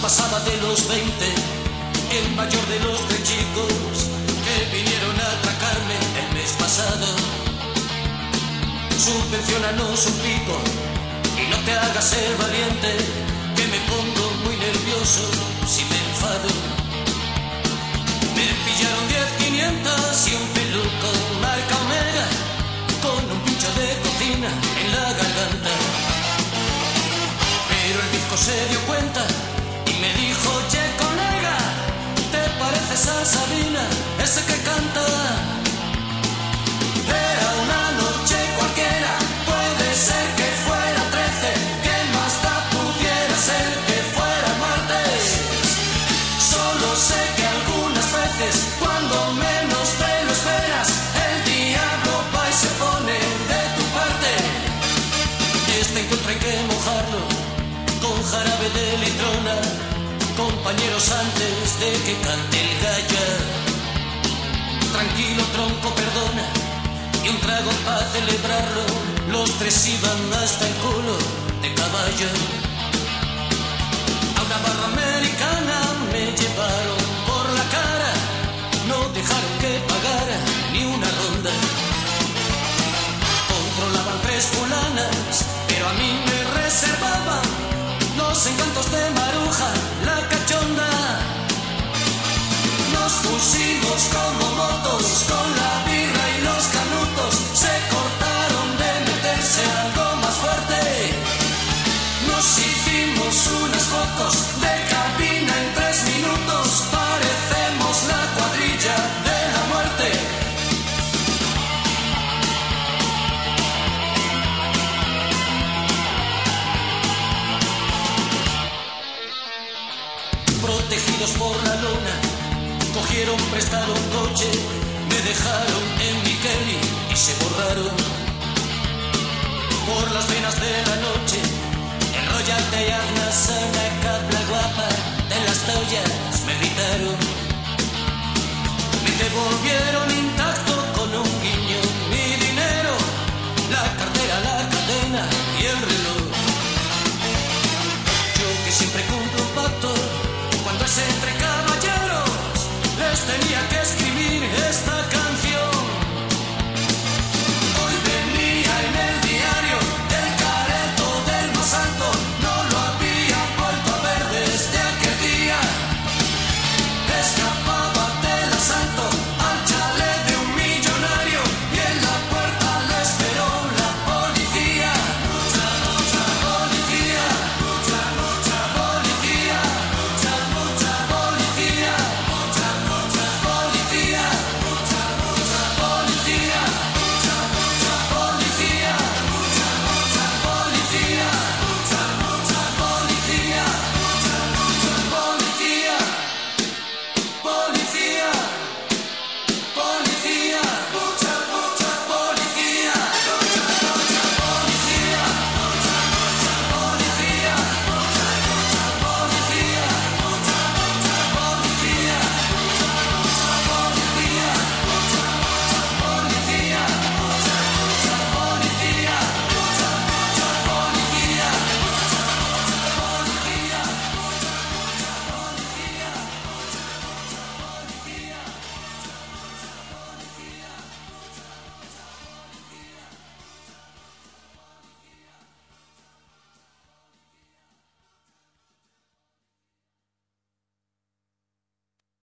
pasaba de los 20, el mayor de los 3 chicos que vinieron a atracarme el mes pasado. Subvenciónanos un pico y no te hagas el valiente, que me pongo muy nervioso si me enfado. Me pillaron 10.500 y un peluco marca Omega, con un pincho de cocina en la garganta. Pero el bizco se dio cuenta y me dijo: che, colega, ¿te pareces a Sabina, ese que canta? Era una noche cualquiera, puede ser que fuera 13, que más da pudiera ser que fuera martes. Solo sé que algunas veces, cuando menos te lo esperas, el diablo va y se pone de tu parte. Este encuentro hay que mojarlo con jarabe de litrona, compañeros, antes de que cante el gallo. Tranquilo, tronco, perdona, y un trago para celebrarlo. Los 3 iban hasta el culo de caballo. A una barra americana me llevaron por la cara, no dejaron que pagara ni una ronda. Controlaban 3 fulanas, pero a mí me reservaban los encantos de Maruja, la cachonda. Nos pusimos como motos con la birra y los canutos, se cortaron de meterse algo más fuerte. Nos hicimos unas fotos de cabina en 3 minutos, parecemos la cuadrilla de la muerte. Protegidos por la luna, cogieron prestado un coche, me dejaron en mi Kelly y se borraron. Por las venas de la noche, enróllate y haznos una cabla guapa, de las toallas me gritaron. Me devolvieron intacto con un guiño mi dinero, la cartera, la cadena y el reloj. Yo que siempre cumplo un pacto, cuando es entre caballeros, les tenía que escribir esta canción.